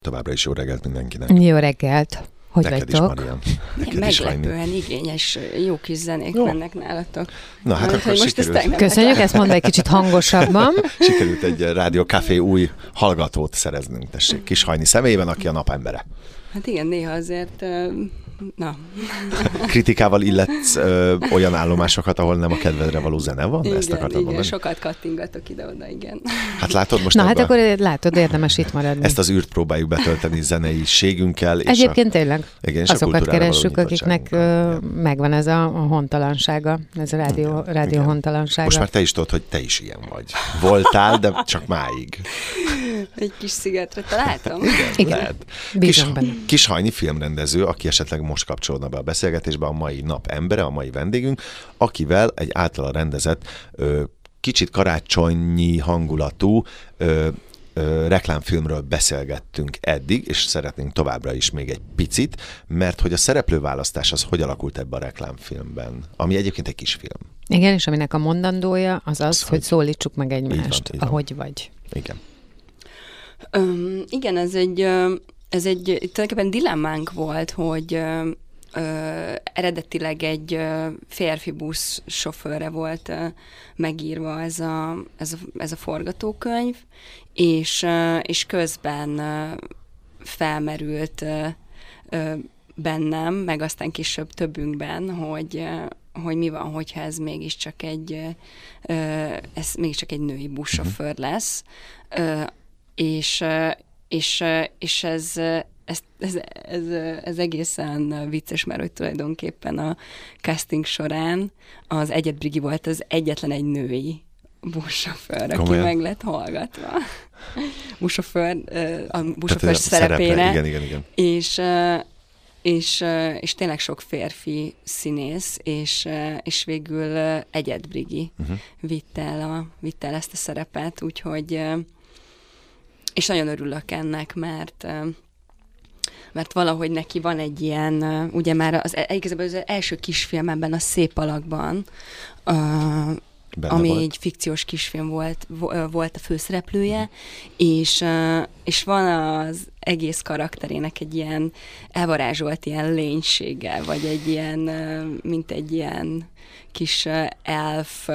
Továbbra is jó reggelt mindenkinek. Jó reggelt. Hogy neked vagytok? Is, Marian. Neked is, meglepően igényes, jó kis zenék mennek nálatok. Na hát akkor sikerült. Köszönjük, ezt mondd egy kicsit hangosabban. Sikerült egy Rádió Café új hallgatót szereznünk, tessék, Kishajni személyében, aki a napembere. Hát igen, néha azért, Kritikával illetsz olyan állomásokat, ahol nem a kedvedre való zene van? Igen, ezt akartad mondani? sokat kattingatok ide-oda, igen. Hát látod most hát akkor látod, érdemes itt maradni. Ezt az űrt próbáljuk betölteni zeneiségünkkel. Egyébként tényleg igen, azokat keressük, akiknek megvan ez a hontalansága, ez a rádió hontalansága. Most már te is tudod, hogy te is ilyen vagy. Voltál, de csak máig. Egy kis szigetre találtam. Igen. Lehet. Kishajni filmrendező, aki esetleg most kapcsolódna be a beszélgetésbe, a mai nap embere, a mai vendégünk, akivel egy általa rendezett, kicsit karácsonyi hangulatú reklámfilmről beszélgettünk eddig, és szeretnénk továbbra is még egy picit, mert hogy a szereplőválasztás az hogy alakult ebben a reklámfilmben, ami egyébként egy kisfilm. Igen, és aminek a mondandója az, hogy szólítsuk meg egymást, így van. ahogy vagy. Igen. Igen, ez egy tulajdonképpen dilemmánk volt, hogy eredetileg egy férfi busz sofőrre volt megírva ez a forgatókönyv, és közben felmerült bennem, meg aztán később többünkben, hogy mi van, hogyha ez mégiscsak egy női buszsofőr lesz, és ez egészen vicces, mert hogy tulajdonképpen a casting során az Egyed Brigi volt az egyetlen egy női buszsofőr, aki meg lett hallgatva. A buszsofőr szerepére. Igen. És tényleg sok férfi színész, és végül Egyed Brigi vitte el ezt a szerepet, úgyhogy és nagyon örülök ennek, mert valahogy neki van egy ilyen, ugye már igazából az első kisfilmemben, a Szép alakban, ami egy fikciós kisfilm volt a főszereplője, és van az egész karakterének egy ilyen elvarázsolt ilyen lénysége, vagy egy ilyen, mint egy ilyen kis elf,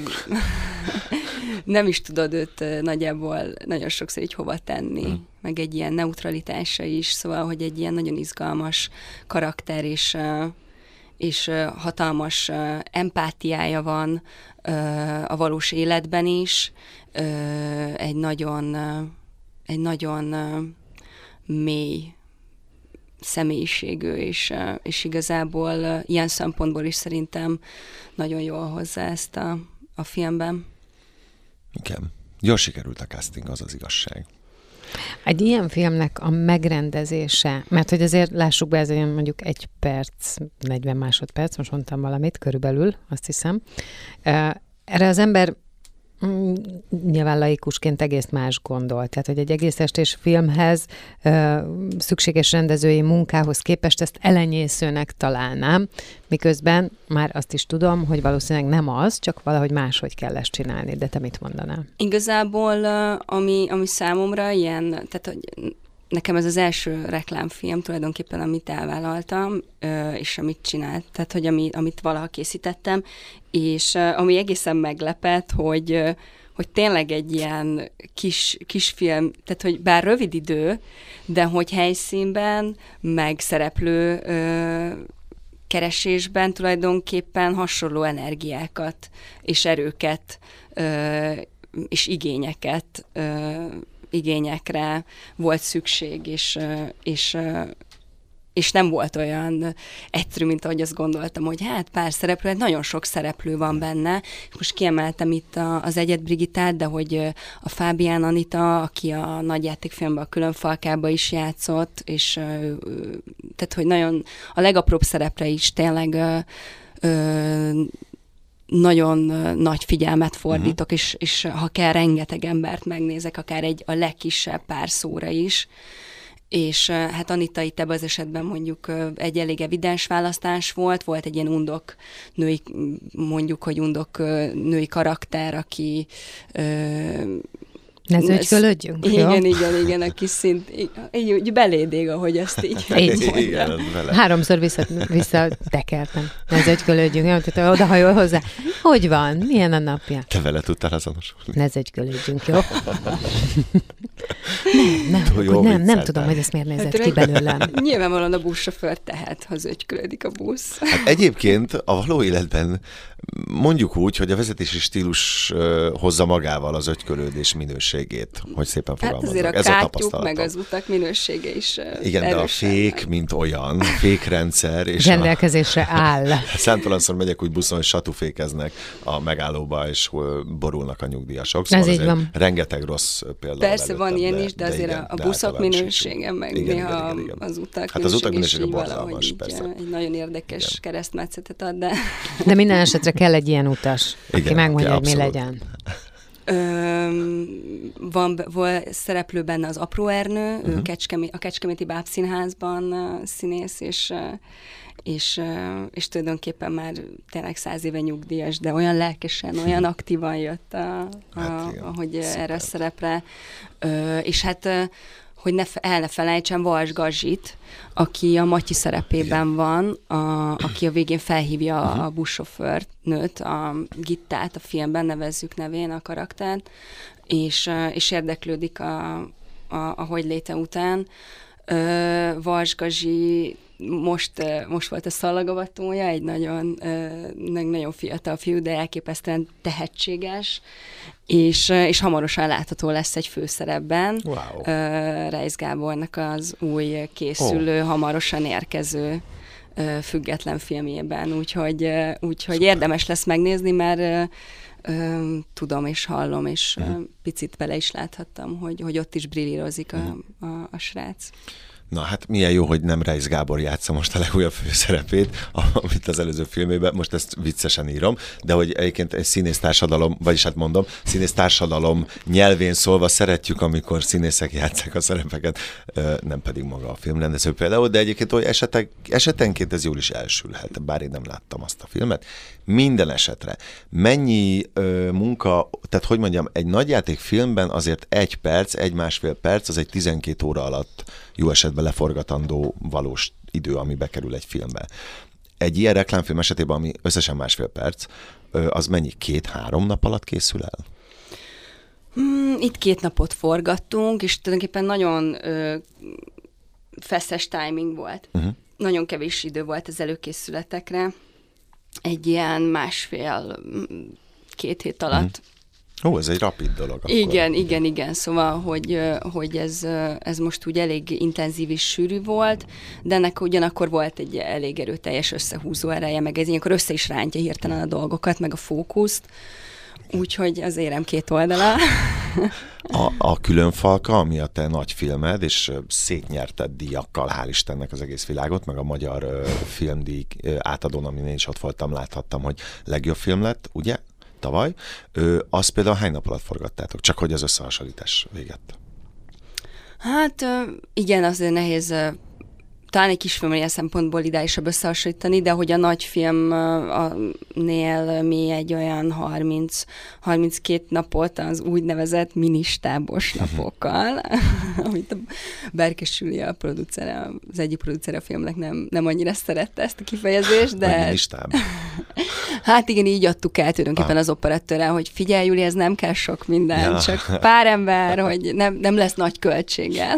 nem is tudod őt nagyjából nagyon sokszor így hova tenni, meg egy ilyen neutralitása is, szóval, hogy egy ilyen nagyon izgalmas karakter, és hatalmas empátiája van a valós életben is, egy nagyon mély személyiségű, és igazából ilyen szempontból is szerintem nagyon jól hozzá ezt a filmben. Igen. Jól sikerült a casting, az az igazság. Egy ilyen filmnek a megrendezése, mert hogy azért lássuk be, ez olyan mondjuk 1 perc, 40 másodperc, most mondtam valamit, körülbelül, azt hiszem. Erre az ember nyilván laikusként egész más gondol. Tehát, hogy egy egész estés filmhez szükséges rendezői munkához képest ezt elenyészőnek találnám, miközben már azt is tudom, hogy valószínűleg nem az, csak valahogy máshogy kell ezt csinálni. De te mit mondanál? Igazából, ami számomra ilyen, tehát hogy nekem ez az első reklámfilm tulajdonképpen, amit elvállaltam, és amit csinált, tehát hogy amit valaha készítettem, és ami egészen meglepett, hogy tényleg egy ilyen kis film, tehát hogy bár rövid idő, de hogy helyszínben, meg szereplő keresésben tulajdonképpen hasonló energiákat és erőket és igényekre volt szükség, és nem volt olyan egyszerű, mint ahogy azt gondoltam, hogy hát pár szereplő, nagyon sok szereplő van benne. Most kiemeltem itt az Egyed Brigitát, de hogy a Fábián Anita, aki a nagyjátékfilmben, a Különfalkában is játszott, és tehát, hogy nagyon a legapróbb szerepre is tényleg nagyon nagy figyelmet fordítok, és ha kell, rengeteg embert megnézek, akár a legkisebb pár szóra is. És hát Anita itt ebben az esetben mondjuk egy elég evidens választás volt egy ilyen undok női karakter, aki Ne zögykölődjünk, igen, a kis szint, így beléd ég, ahogy ezt így mondja. 3-szor visszatekertem. Ne zögykölődjünk, tehát odahajol hozzá. Hogy van? Milyen a napja? Te vele tudtál azonosulni? Ne zögykölődjünk, jó? Nem tudom, hogy ezt miért nézett ki belőlem. Nyilvánvalóan a buszsofőr tehet, ha zögykölődik a busz. Hát egyébként a való életben mondjuk úgy, hogy a vezetési stílus hozza magával az zögykölődés minőségét, hogy szépen fogalmazok. Hát azért a kátyuk meg az utak minősége is igen, de a fék, mint olyan, fékrendszer. És rendelkezésre áll. Számtalanszor megyek úgy buszon, hogy satúfékeznek a megállóba, és borulnak a nyugdíjasok. Szóval ez így van. Rengeteg rossz példa. Persze van ilyen is, de azért a buszok minősége, meg néha az utak hát az utak minősége borzalmas, persze. Egy nagyon érdekes keresztmetszetet ad, de minden esetre kell egy ilyen utas, aki megmondja, hogy mi legyen. Volt szereplő benne az Apró Ernő, ő a Kecskeméti Bábszínházban színész, és tulajdonképpen már tényleg 100 éve nyugdíjas, de olyan lelkesen, olyan aktívan jött, ahogy erre a szerepre. És hát hogy el ne felejtsem Vas Gazsit, aki a Matyi szerepében van, aki a végén felhívja a buszsofőrnőt, a Gittát, a filmben nevezzük nevén a karaktert, és érdeklődik a hogyléte után. Vas Gazsi most volt a szallagavatója, egy nagyon fiatal fiú, de elképesztően tehetséges, és hamarosan látható lesz egy főszerepben. Wow. Reisz Gábornak az új készülő, hamarosan érkező független filmjében, úgyhogy érdemes lesz megnézni, mert tudom és hallom, és picit bele is láthattam, hogy ott is brillírozik a srác. Na hát milyen jó, hogy nem Reisz Gábor játsza most a legújabb főszerepét, amit az előző filmében, most ezt viccesen írom, de hogy egyébként egy színésztársadalom, vagyis hát mondom, színésztársadalom nyelvén szólva szeretjük, amikor színészek játsszák a szerepeket, nem pedig maga a filmrendező például, de egyébként hogy esetenként ez jól is elsülhet, bár én nem láttam azt a filmet. Minden esetre mennyi munka, tehát hogy mondjam, egy nagyjátékfilmben azért 1-1,5 perc, az egy 12 óra alatt jó esetben leforgatandó valós idő, ami bekerül egy filmbe. Egy ilyen reklámfilm esetében, ami összesen 1,5 perc, az mennyi? 2-3 nap alatt készül el? Itt 2 napot forgattunk, és tulajdonképpen nagyon feszes timing volt. Nagyon kevés idő volt az előkészületekre. Egy ilyen 1,5-2 hét alatt. Ez egy rapid dolog. Akkor. Igen. Szóval, hogy ez most úgy elég intenzív és sűrű volt, de ennek ugyanakkor volt egy elég erőteljes összehúzó ereje, meg ez ilyenkor össze is rántja hirtelen a dolgokat, meg a fókuszt. Úgyhogy az érem 2 oldala. A Különfalka, ami a te nagy filmed, és szétnyerted díjakkal, hál' Istennek az egész világot, meg a magyar filmdíj átadón, amin én is ott voltam, láthattam, hogy legjobb film lett, ugye? Tavaly. Azt például hány nap alatt forgattátok? Csak hogy az összehasonlítás véget. Hát igen, azért nehéz talán egy kisfilm ilyen szempontból ideálisabb összehasonlítani, de hogy a nagy filmnél mi egy olyan 30-32 napot az úgynevezett ministábos napokkal, amit a Berkes Júlia producere, az egyik producere a filmnek nem annyira szerette ezt a kifejezést, de... Ministáb. Hát igen, így adtuk el tulajdonképpen az operatőre, hogy figyelj, Júli, ez nem kell sok minden, csak pár ember, hogy nem lesz nagy költséggel.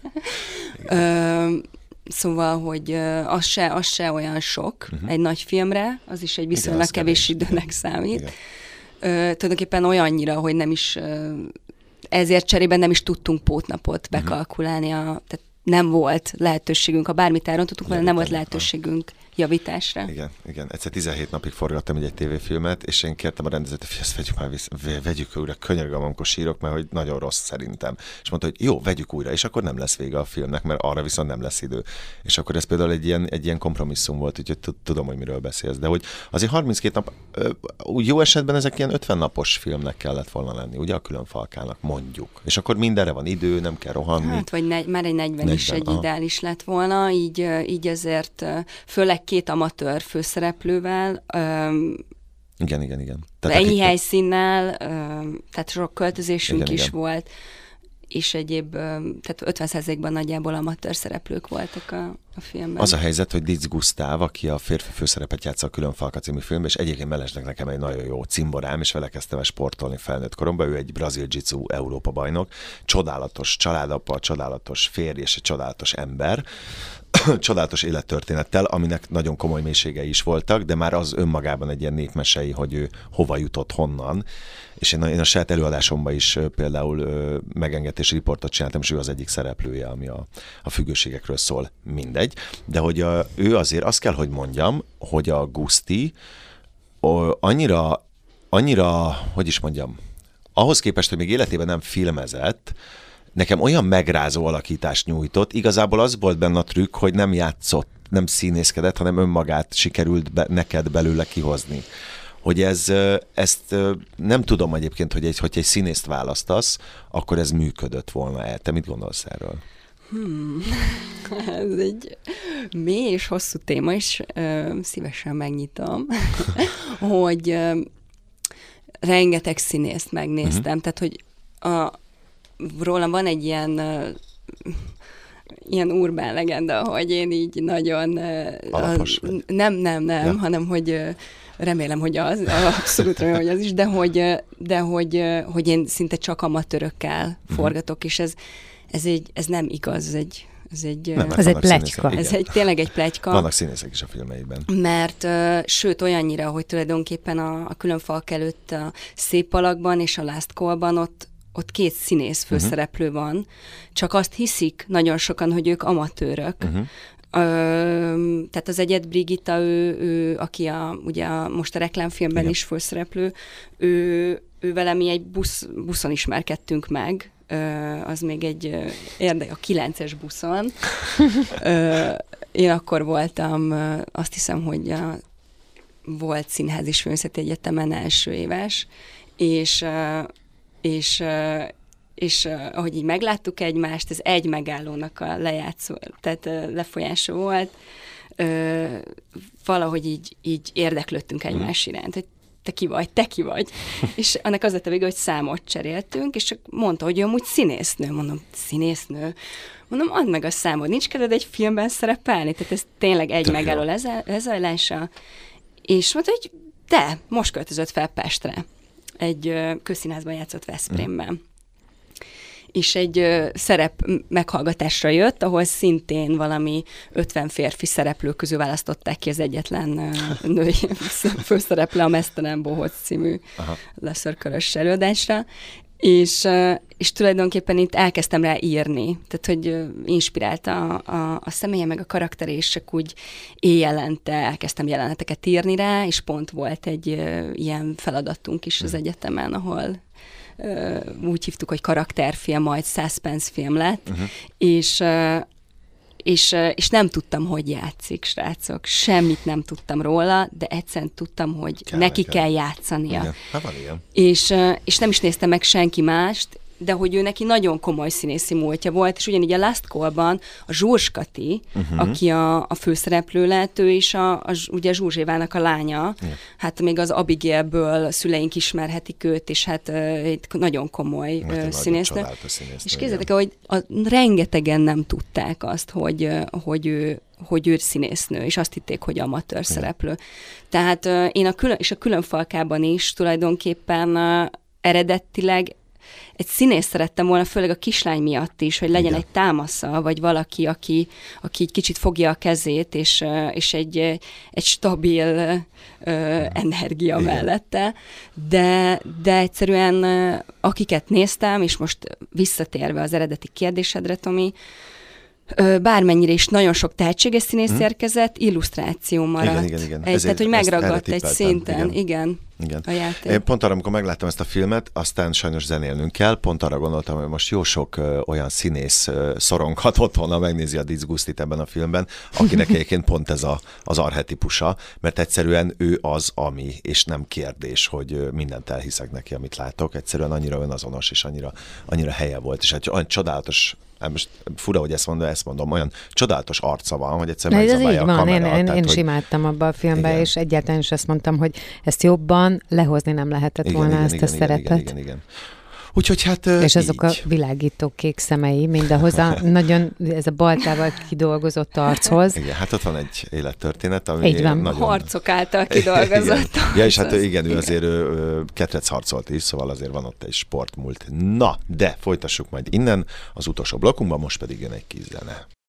Szóval, hogy az se olyan sok egy nagy filmre, az is egy viszonylag kevés időnek számít. Tulajdonképpen olyannyira, hogy nem is, ezért cserében nem is tudtunk pótnapot bekalkulálni, tehát nem volt lehetőségünk, ha bármit elrontottunk, mert nem volt lehetőségünk javításra. Igen. Egyszer 17 napig forgattam egy tévéfilmet, és én kértem a rendezőt, hogy ezt vegyük már vegyük újra, könyörgöm, amikor sírok, mert hogy nagyon rossz szerintem. És mondta, hogy jó, vegyük újra, és akkor nem lesz vége a filmnek, mert arra viszont nem lesz idő. És akkor ez például egy ilyen kompromisszum volt, úgyhogy tudom, hogy miről beszélsz. De hogy azért 32 nap, úgy jó esetben ezek ilyen 50 napos filmnek kellett volna lenni, ugye a Különfalkának, mondjuk. És akkor mindenre van idő, nem kell rohanni. Hát, vagy már egy 40 is egy ideális lett volna, így ezért főleg 2 amatőr főszereplővel Igen. Tehát ennyi helyszínnel, tehát sok költözésünk is volt, és egyéb, tehát 50%-ban nagyjából amatőr szereplők voltak a filmben. Az a helyzet, hogy Ditz Gusztáv, aki a férfi főszerepet játsza a Különfalka című filmben, és egyébként mellesnek nekem egy nagyon jó cimborám, és vele kezdtem el sportolni felnőtt koromban, ő egy brazil jiu-jitsu Európa bajnok, csodálatos családapa, csodálatos férj és egy csodálatos ember, csodálatos élettörténettel, aminek nagyon komoly mélységei is voltak, de már az önmagában egy ilyen népmesei, hogy ő hova jutott, honnan. És én a saját előadásomban is például megengedési riportot csináltam, és ő az egyik szereplője, ami a függőségekről szól, mindegy. De hogy ő azért azt kell, hogy mondjam, hogy a Guszti annyira, hogy is mondjam, ahhoz képest, hogy még életében nem filmezett, nekem olyan megrázó alakítást nyújtott, igazából az volt benne a trükk, hogy nem játszott, nem színészkedett, hanem önmagát sikerült neked belőle kihozni. Hogy ezt nem tudom egyébként, hogy egy színészt választasz, akkor ez működött volna-e. Te mit gondolsz erről? Ez egy mély és hosszú téma, és szívesen megnyitom, hogy rengeteg színészt megnéztem, tehát hogy rólam van egy ilyen urbán legenda, hogy én így nagyon... Alapos nem, hanem hogy remélem, hogy az, abszolút remélem, hogy az is, de hogy én szinte csak amatőrökkel forgatok, és ez nem igaz, ez egy pletyka. Ez tényleg egy pletyka. Vannak színészek is a filmeiben. Mert sőt, olyannyira, hogy tulajdonképpen a Különfalk előtt a Szép alakban és a Last Call-ban ott két színész főszereplő van, csak azt hiszik nagyon sokan, hogy ők amatőrök. Tehát az Egyed Brigitta, ő aki ugye most a reklámfilmben is főszereplő, ő vele mi egy buszon ismerkedtünk meg, az még egy a 9-es buszon. Én akkor voltam, azt hiszem, hogy volt Színház és Filmészeti Egyetemen első éves, és ahogy így megláttuk egymást, ez egy megállónak a lejátszó, tehát lefolyása volt, valahogy így érdeklődtünk egymás iránt, hogy te ki vagy. És annak az lett a vége, hogy számot cseréltünk, és csak mondta, hogy ő amúgy színésznő. Mondom, színésznő? Mondom, add meg a számod, nincs kedved egy filmben szerepelni? Tehát ez tényleg egy megálló lezajlása. És mondta, hogy de, most költözött fel Pestre. Egy közszínházban játszott Veszprémben. És egy szerep meghallgatásra jött, ahol szintén valami 50 férfi szereplő közül választották ki az egyetlen női főszereplő a Mesztelen Bohóc című leszörkörös előadásra, és tulajdonképpen itt elkezdtem rá írni, tehát hogy inspirálta a személye meg a karakter, és csak úgy éjjelente elkezdtem jeleneteket írni rá, és pont volt egy ilyen feladatunk is az egyetemen, ahol úgy hívtuk, hogy karakterfilm, majd suspense film lett, és nem tudtam, hogy játszik, srácok. Semmit nem tudtam róla, de egyszerűen tudtam, hogy neki kell játszania. Igen. Hát van ilyen. És nem is néztem meg senki mást, de hogy ő neki nagyon komoly színészi múltja volt, és ugyanígy a Last Call-ban a Zsúrs Kati, aki a főszereplő lett, ő is ugye Zsúrs Évának a lánya, hát még az Abigailből szüleink ismerhetik őt, és hát nagyon komoly színésznő. És képzeljétek el, hogy rengetegen nem tudták azt, hogy ő színésznő, és azt hitték, hogy amatőr szereplő. Tehát én a Különfalkában is tulajdonképpen eredetileg egy színész szerettem volna, főleg a kislány miatt is, hogy legyen egy támasza, vagy valaki, aki egy kicsit fogja a kezét, és egy stabil energia mellette. De egyszerűen akiket néztem, és most visszatérve az eredeti kérdésedre, Tomi, bármennyire is nagyon sok tehetséges színész érkezett, illusztráció maradt. Igen. Tehát, hogy megragadt egy szinten. Igen. A játék. Én pont arra, amikor megláttam ezt a filmet, aztán sajnos zenélnünk kell, pont arra gondoltam, hogy most jó sok olyan színész szoronghat otthon, ha megnézi a Ditz Gusztit ebben a filmben, akinek egyébként pont ez az archetipusa, mert egyszerűen ő az, ami, és nem kérdés, hogy mindent elhiszek neki, amit látok, egyszerűen annyira önazonos, és annyira helye volt, és egy olyan csodálatos most fura, hogy ezt mondom, olyan csodálatos arca van, hogy egyszerűen ez megzabálja így a van, kamera. én is imádtam abba a filmben, és egyáltalán is azt mondtam, hogy ezt jobban lehozni nem lehetett volna ezt a szerepet. Igen. Úgyhogy hát és azok így. a világító kék szemei mindahhoz nagyon, ez a baltával kidolgozott archoz. Igen, hát ott van egy élettörténet, ami így van. Nagyon... Harcok által kidolgozott. Ja, és hát igen, ő azért ketrec harcolt is, szóval azért van ott egy sportmúlt. Na, de folytassuk majd innen az utolsó blokkunkban, most pedig jön egy kis zene.